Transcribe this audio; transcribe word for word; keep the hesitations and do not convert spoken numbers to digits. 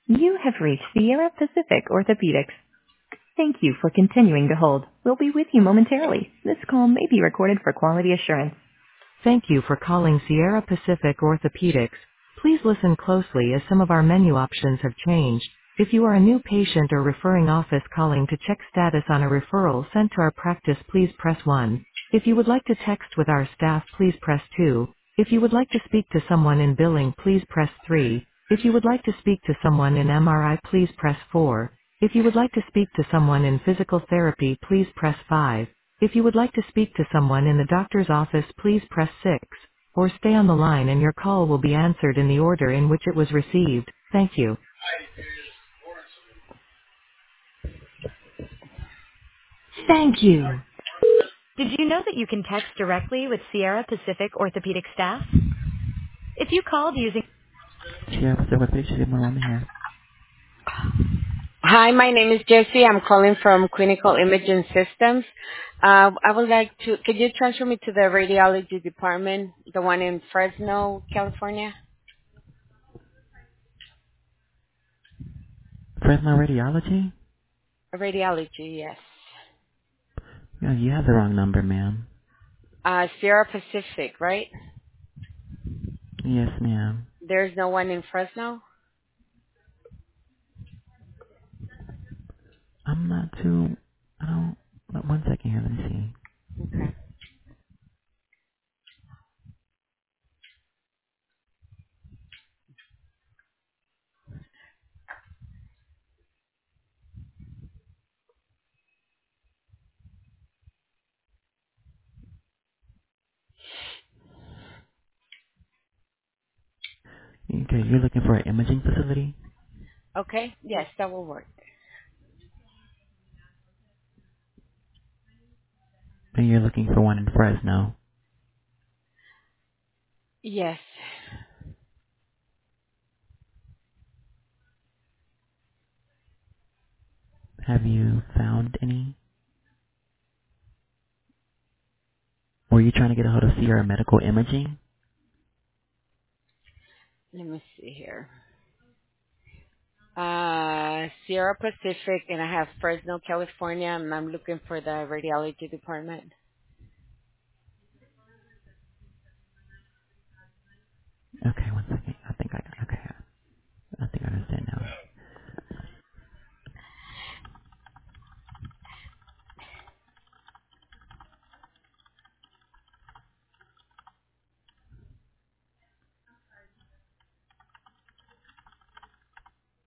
You have reached Sierra Pacific Orthopedics. Thank you for continuing to hold. We'll be with you momentarily. This call may be recorded for quality assurance. Thank you for calling Sierra Pacific Orthopedics. Please listen closely as some of our menu options have changed. If you are a new patient or referring office calling to check status on a referral sent to our practice, please press one. If you would like to text with our staff, please press two. If you would like to speak to someone in billing, please press three. If you would like to speak to someone in M R I, please press four. If you would like to speak to someone in physical therapy, please press five. If you would like to speak to someone in the doctor's office, please press six. Or stay on the line and your call will be answered in the order in which it was received. Thank you. Thank you. Did you know that you can text directly with Sierra Pacific Orthopedic staff? If you called using... Sierra Pacific Orthopedic, should be on here. Hi, my name is Jessie. I'm calling from Clinical Imaging Systems. Uh, I would like to, could you transfer me to the radiology department, the one in Fresno, California? Fresno Radiology? Radiology, yes. Yeah, you have the wrong number, ma'am. Uh, Sierra Pacific, right? Yes, ma'am. There's no one in Fresno? I'm not too... I don't... but One second here, let me see. Okay. Okay, you're looking for an imaging facility? Okay, yes, that will work. And you're looking for one in Fresno. Yes. Have you found any? Were you trying to get a hold of Sierra Medical Imaging? Let me see here. Uh, Sierra Pacific, and I have Fresno, California, and I'm looking for the radiology department.